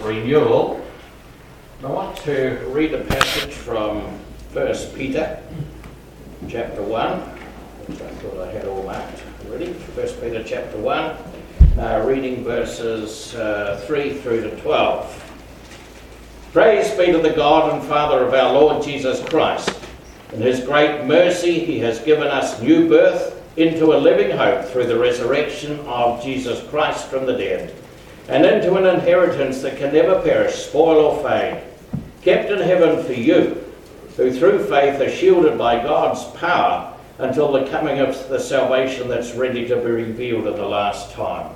renewal. I want to read a passage from 1 Peter chapter 1, which I thought I had all marked already. 1 Peter chapter 1, reading verses 3 through to 12. Praise be to the God and Father of our Lord Jesus Christ. In his great mercy he has given us new birth into a living hope through the resurrection of Jesus Christ from the dead, and into an inheritance that can never perish, spoil or fade, kept in heaven for you, who through faith are shielded by God's power until the coming of the salvation that's ready to be revealed at the last time.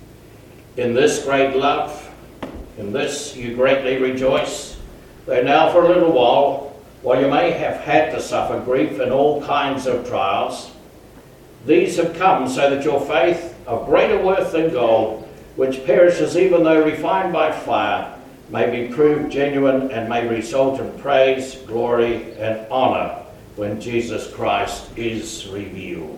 In this great love, in this you greatly rejoice, though now for a little while you may have had to suffer grief in all kinds of trials, these have come so that your faith, of greater worth than gold, which perishes even though refined by fire, may be proved genuine and may result in praise, glory, and honour when Jesus Christ is revealed.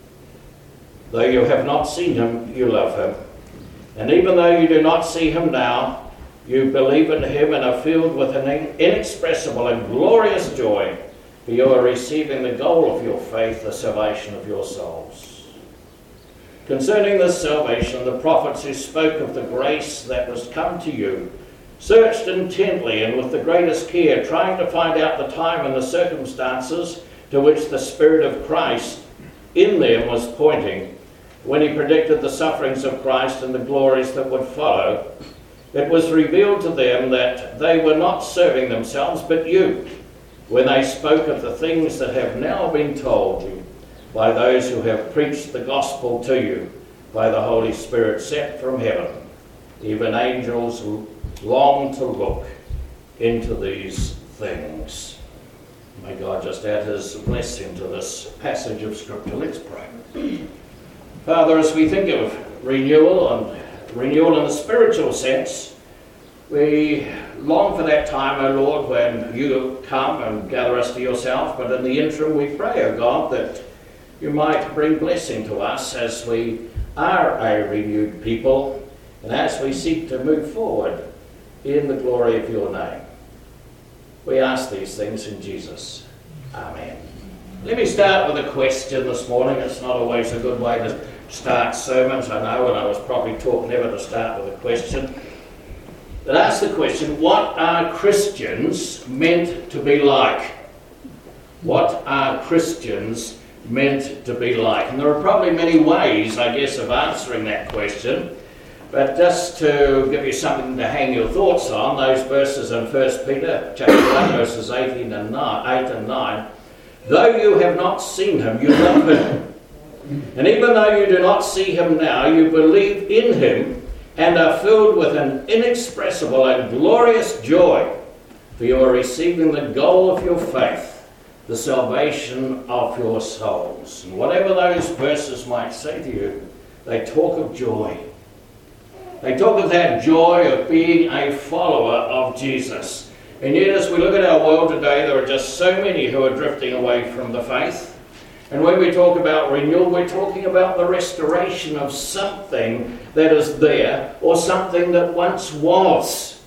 Though you have not seen him, you love him. And even though you do not see him now, you believe in him and are filled with an inexpressible and glorious joy, for you are receiving the goal of your faith, the salvation of your souls. Concerning this salvation, the prophets who spoke of the grace that was come to you searched intently and with the greatest care, trying to find out the time and the circumstances to which the Spirit of Christ in them was pointing when he predicted the sufferings of Christ and the glories that would follow. It was revealed to them that they were not serving themselves but you, when they spoke of the things that have now been told you by those who have preached the gospel to you by the Holy Spirit sent from heaven. Even angels long to look into these things. May God just add his blessing to this passage of Scripture. Let's pray. Father, as we think of renewal in the spiritual sense, we long for that time, O Lord, when you come and gather us to yourself, but in the interim we pray, O God, that you might bring blessing to us as we are a renewed people and as we seek to move forward in the glory of your name. We ask these things in Jesus. Amen. Let me start with a question this morning. It's not always a good way to start sermons, I know, and I was probably taught never to start with a question. But ask the question, what are Christians meant to be like? What are Christians meant to be like? And there are probably many ways, I guess, of answering that question. But just to give you something to hang your thoughts on, those verses in 1 Peter chapter 1, verses 8 and 9, though you have not seen him, you love him. And even though you do not see him now, you believe in him and are filled with an inexpressible and glorious joy, for you are receiving the goal of your faith, the salvation of your souls. And whatever those verses might say to you, they talk of joy. They talk of that joy of being a follower of Jesus. And yet as we look at our world today, there are just so many who are drifting away from the faith. And when we talk about renewal, we're talking about the restoration of something that is there or something that once was.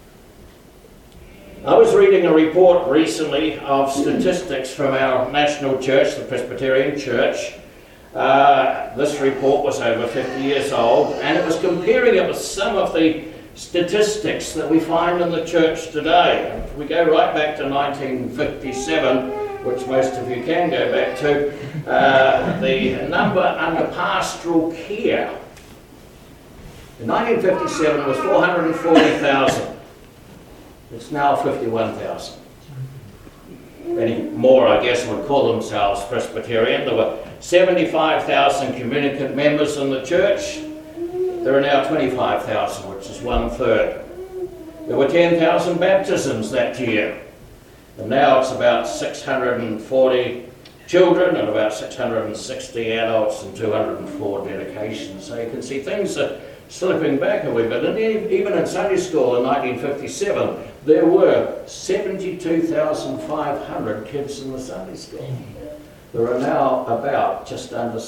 I was reading a report recently of statistics from our national church, the Presbyterian Church. This report was over 50 years old, and it was comparing it with some of the statistics that we find in the church today. If we go right back to 1957, which most of you can go back to, the number under pastoral care in 1957 was 440,000. It's now 51,000. Many more, I guess, would call themselves Presbyterian. There were 75,000 communicant members in the church. There are now 25,000, which is 1/3. There were 10,000 baptisms that year. And now it's about 640 children and about 660 adults and 204 dedications. So you can see things are slipping back a wee bit. And even in Sunday school in 1957, there were 72,500 kids in the Sunday school. There are now about just under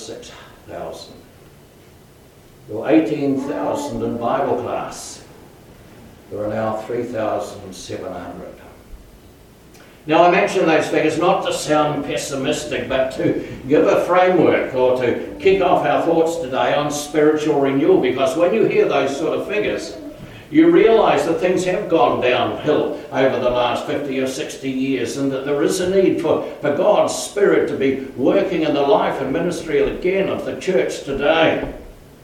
6,000. There were 18,000 in Bible class. There are now 3,700. Now I mention those figures not to sound pessimistic, but to give a framework or to kick off our thoughts today on spiritual renewal, because when you hear those sort of figures, you realise that things have gone downhill over the last 50 or 60 years, and that there is a need for God's Spirit to be working in the life and ministry again of the church today.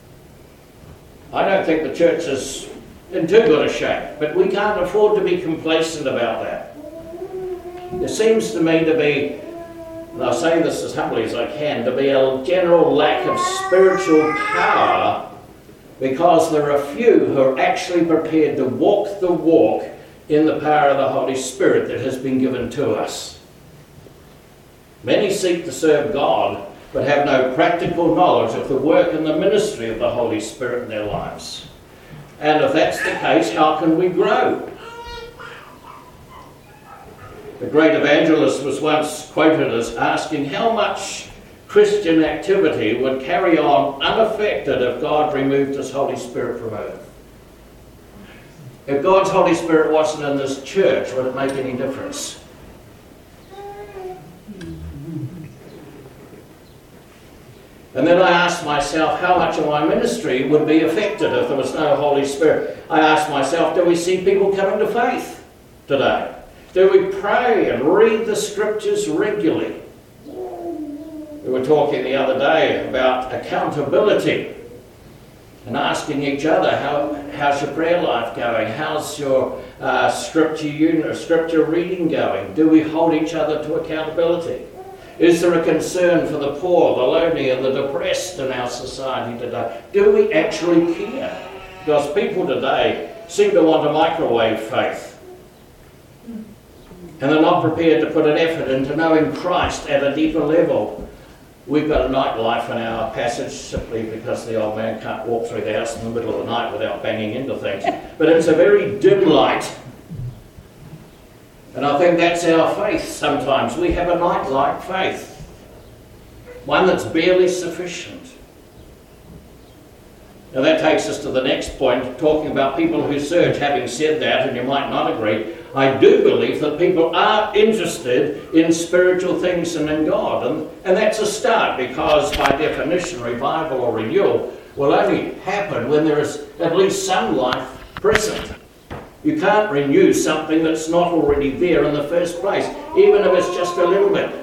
I don't think the church is in too good a shape, but we can't afford to be complacent about that. There seems to me to be, and I'll say this as humbly as I can, to be a general lack of spiritual power, because there are few who are actually prepared to walk the walk in the power of the Holy Spirit that has been given to us. Many seek to serve God, but have no practical knowledge of the work and the ministry of the Holy Spirit in their lives. And if that's the case, how can we grow? The great evangelist was once quoted as asking how much Christian activity would carry on unaffected if God removed His Holy Spirit from earth. If God's Holy Spirit wasn't in this church, would it make any difference? And then I asked myself how much of my ministry would be affected if there was no Holy Spirit. I asked myself, do we see people coming to faith today? Do we pray and read the Scriptures regularly? We were talking the other day about accountability and asking each other, how's your prayer life going? How's your scripture reading going? Do we hold each other to accountability? Is there a concern for the poor, the lonely and the depressed in our society today? Do we actually care? Because people today seem to want a microwave faith. And they're not prepared to put an effort into knowing Christ at a deeper level. We've got a nightlife in our passage simply because the old man can't walk through the house in the middle of the night without banging into things. But it's a very dim light. And I think that's our faith sometimes. We have a night-like faith. One that's barely sufficient. Now that takes us to the next point, talking about people who search. Having said that, and you might not agree, I do believe that people are interested in spiritual things and in God. And that's a start, because by definition, revival or renewal will only happen when there is at least some life present. You can't renew something that's not already there in the first place, even if it's just a little bit.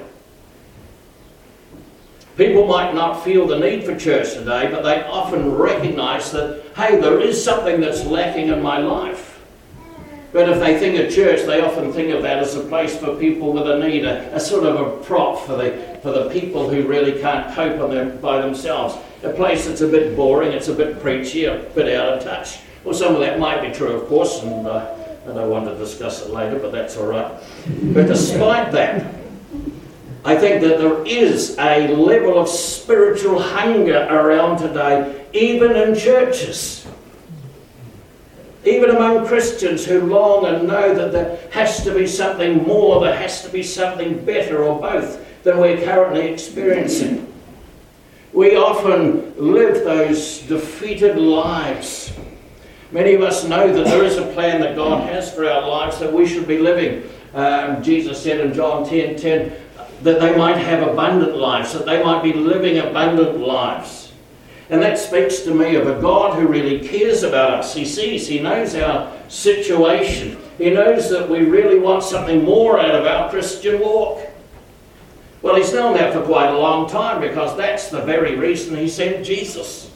People might not feel the need for church today, but they often recognise that, hey, there is something that's lacking in my life. But if they think of church, they often think of that as a place for people with a need, a sort of a prop for the people who really can't cope by themselves. A place that's a bit boring, it's a bit preachy, a bit out of touch. Well, some of that might be true, of course, and I don't want to discuss it later, but that's all right. But despite that, I think that there is a level of spiritual hunger around today, even in churches. Even among Christians who long and know that there has to be something more, there has to be something better or both than we're currently experiencing. We often live those defeated lives. Many of us know that there is a plan that God has for our lives that we should be living. Jesus said in John 10:10 that they might have abundant lives, that they might be living abundant lives. And that speaks to me of a God who really cares about us. He sees, He knows our situation. He knows that we really want something more out of our Christian walk. Well, He's known that for quite a long time, because that's the very reason He sent Jesus.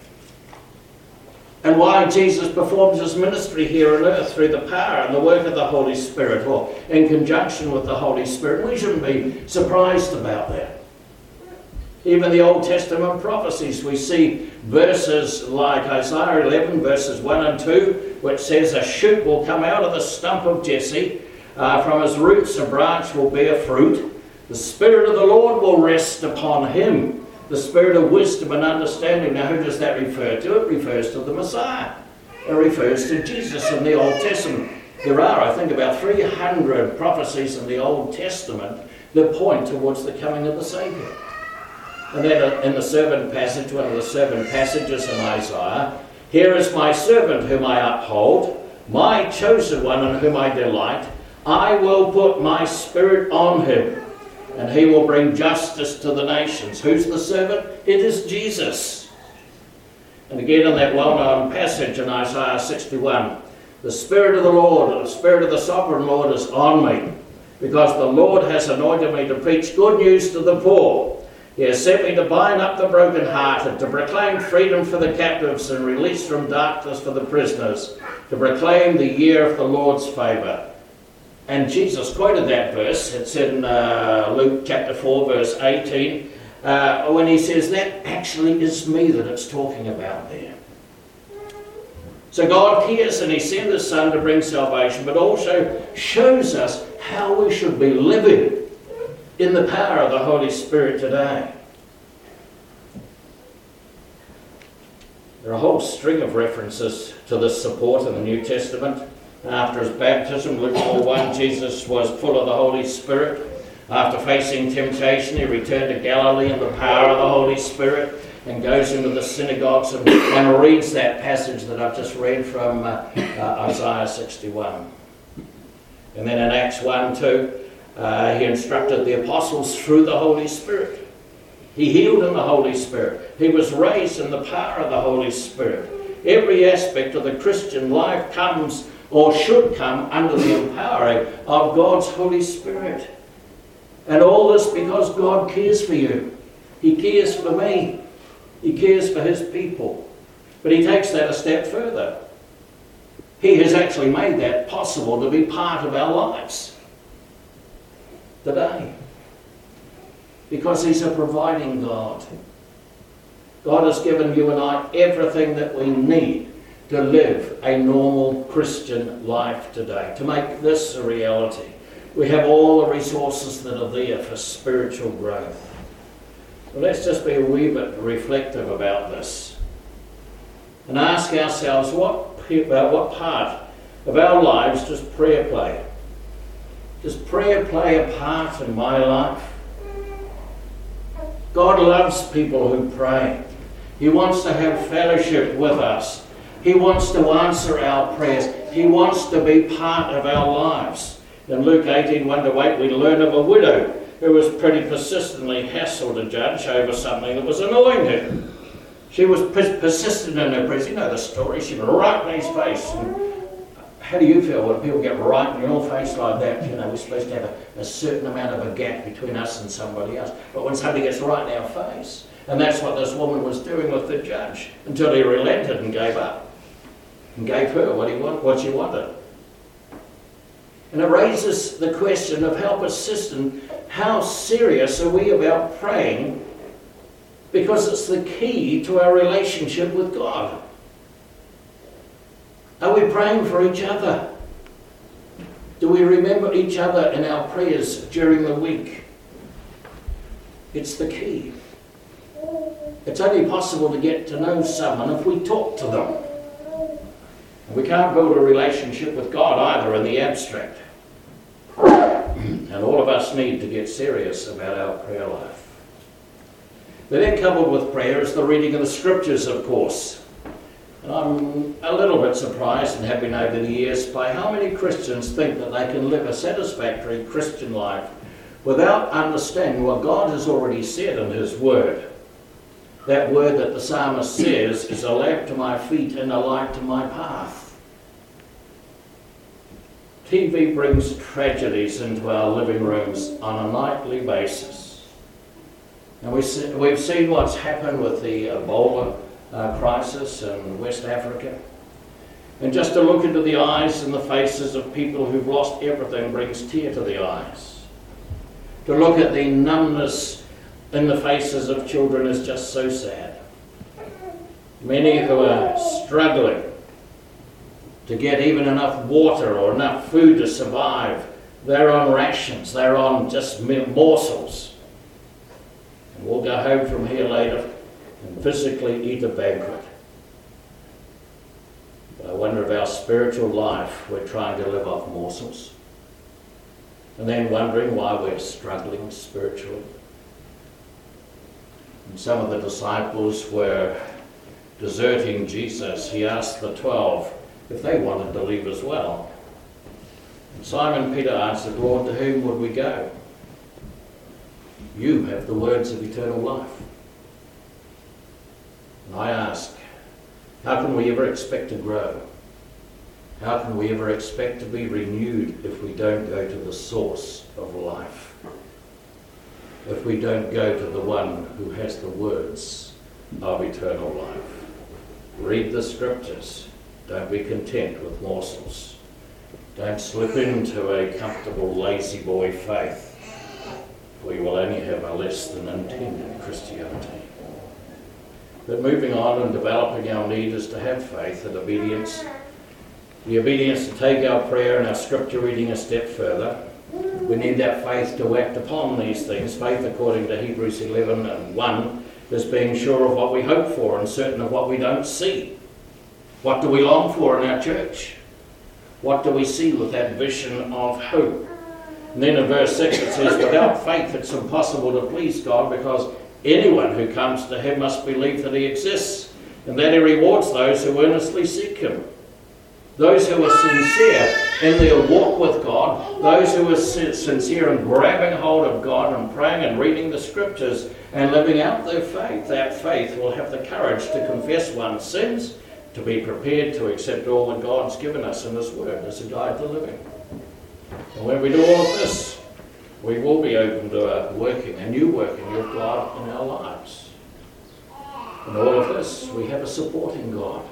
And why Jesus performs His ministry here on earth through the power and the work of the Holy Spirit, or in conjunction with the Holy Spirit. We shouldn't be surprised about that. Even the Old Testament prophecies, we see verses like Isaiah 11, verses 1 and 2, which says, a shoot will come out of the stump of Jesse, from his roots a branch will bear fruit. The Spirit of the Lord will rest upon him, the Spirit of wisdom and understanding. Now, who does that refer to? It refers to the Messiah. It refers to Jesus in the Old Testament. There are, I think, about 300 prophecies in the Old Testament that point towards the coming of the Saviour. And then in the servant passage, one of the servant passages in Isaiah, here is my servant whom I uphold, my chosen one in whom I delight, I will put my Spirit on him, and he will bring justice to the nations. Who's the servant? It is Jesus. And again in that well-known passage in Isaiah 61, the Spirit of the Lord, the Spirit of the Sovereign Lord is on me, because the Lord has anointed me to preach good news to the poor. He has sent me to bind up the brokenhearted, to proclaim freedom for the captives and release from darkness for the prisoners, to proclaim the year of the Lord's favour. And Jesus quoted that verse. It's in Luke chapter 4, verse 18, when he says, that actually is me that it's talking about there. So God cares, and he sent his Son to bring salvation, but also shows us how we should be living in the power of the Holy Spirit today. There are a whole string of references to this support in the New Testament. After his baptism, Luke 4:1, Jesus was full of the Holy Spirit. After facing temptation, he returned to Galilee in the power of the Holy Spirit and goes into the synagogues and reads that passage that I've just read from Isaiah 61. And then in Acts 1:2, he instructed the apostles through the Holy Spirit. He healed in the Holy Spirit. He was raised in the power of the Holy Spirit. Every aspect of the Christian life comes or should come under the empowering of God's Holy Spirit. And all this because God cares for you. He cares for me. He cares for his people. But he takes that a step further. He has actually made that possible to be part of our lives today, because he's a providing God. God has given you and I everything that we need to live a normal Christian life today, to make this a reality. We have all the resources that are there for spiritual growth. Well, let's just be a wee bit reflective about this and ask ourselves, what part of our lives does prayer play? Does prayer play a part in my life? God loves people who pray. He wants to have fellowship with us. He wants to answer our prayers. He wants to be part of our lives. In Luke 18:1-8, we learn of a widow who was pretty persistently hassled a judge over something that was annoying her. She was persistent in her prayers. You know the story. She was right in his face. And how do you feel when people get right in your face like that? You know, we're supposed to have a certain amount of a gap between us and somebody else. But when somebody gets right in our face, and that's what this woman was doing with the judge, until he relented and gave up and gave her what she wanted. And it raises the question of how persistent, how serious are we about praying, because it's the key to our relationship with God. Are we praying for each other? Do we remember each other in our prayers during the week? It's the key. It's only possible to get to know someone if we talk to them. And we can't build a relationship with God either in the abstract. And all of us need to get serious about our prayer life. But then coupled with prayer is the reading of the scriptures, of course. And I'm a little bit surprised and have been over the years by how many Christians think that they can live a satisfactory Christian life without understanding what God has already said in his word. That word that the psalmist says is a lamp to my feet and a light to my path. TV brings tragedies into our living rooms on a nightly basis. And we've seen what's happened with the Ebola crisis in West Africa. And just to look into the eyes and the faces of people who've lost everything brings tear to the eyes. To look at the numbness in the faces of children is just so sad. Many who are struggling to get even enough water or enough food to survive, they're on rations, they're on just morsels. And we'll go home from here later and physically eat a banquet. But I wonder if our spiritual life we're trying to live off morsels, and then wondering why we're struggling spiritually. And some of the disciples were deserting Jesus. He asked the 12, if they wanted to leave as well. And Simon Peter answered, Lord, to whom would we go? You have the words of eternal life. And I ask, how can we ever expect to grow? How can we ever expect to be renewed if we don't go to the source of life? If we don't go to the one who has the words of eternal life? Read the scriptures. Don't be content with morsels. Don't slip into a comfortable lazy boy faith, for you will only have a less than intended Christianity. But moving on and developing our need is to have faith and obedience. The obedience to take our prayer and our scripture reading a step further. We need that faith to act upon these things. Faith, according to Hebrews 11:1, is being sure of what we hope for and certain of what we don't see. What do we long for in our church? What do we see with that vision of hope? And then in verse 6 it says, without faith it's impossible to please God, because anyone who comes to him must believe that he exists and that he rewards those who earnestly seek him. Those who are sincere in their walk with God, those who are sincere in grabbing hold of God and praying and reading the scriptures and living out their faith, that faith will have the courage to confess one's sins, to be prepared to accept all that God's given us in his word as a guide to living. And when we do all of this, we will be open to a new working of God in our lives. In all of this, we have a supporting God.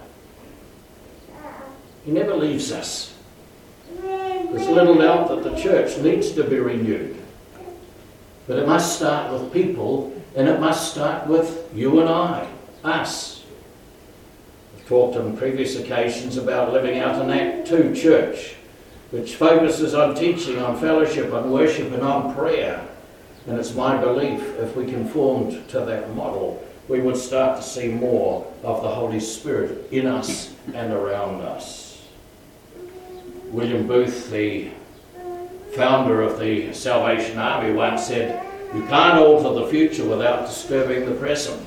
He never leaves us. There's little doubt that the church needs to be renewed. But it must start with people, and it must start with you and I, us. We've talked on previous occasions about living out an Act 2 church, which focuses on teaching, on fellowship, on worship, and on prayer. And it's my belief if we conformed to that model, we would start to see more of the Holy Spirit in us and around us. William Booth, the founder of the Salvation Army, once said, you can't alter the future without disturbing the present.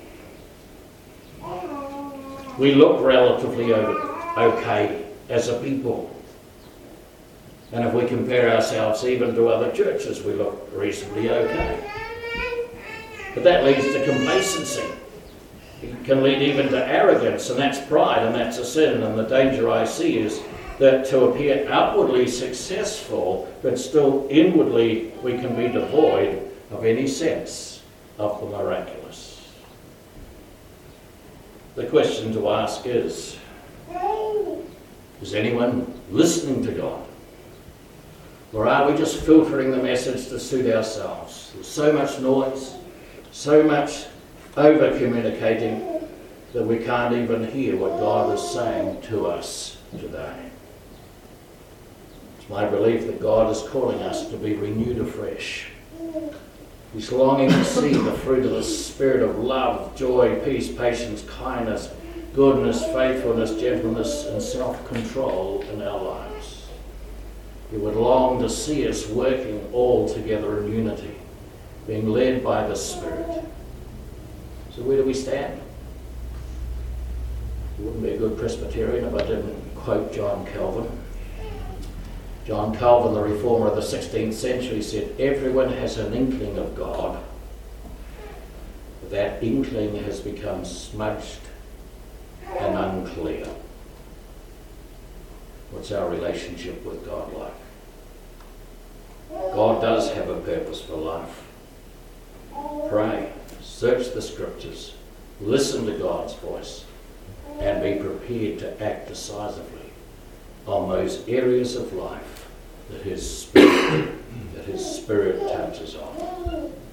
We look relatively okay as a people. And if we compare ourselves even to other churches, we look reasonably okay. But that leads to complacency. It can lead even to arrogance, and that's pride, and that's a sin. And the danger I see is that to appear outwardly successful, but still inwardly we can be devoid of any sense of the miraculous. The question to ask is anyone listening to God? Or are we just filtering the message to suit ourselves? There's so much noise, so much over-communicating that we can't even hear what God is saying to us today. It's my belief that God is calling us to be renewed afresh. He's longing to see the fruit of the Spirit of love, joy, peace, patience, kindness, goodness, faithfulness, gentleness, and self-control in our lives. He would long to see us working all together in unity, being led by the Spirit. So where do we stand? I wouldn't be a good Presbyterian if I didn't quote John Calvin. John Calvin, the reformer of the 16th century, said, everyone has an inkling of God. That inkling has become smudged and unclear. What's our relationship with God like? God does have a purpose for life. Pray, search the scriptures, listen to God's voice, and be prepared to act decisively on those areas of life that His Spirit touches on.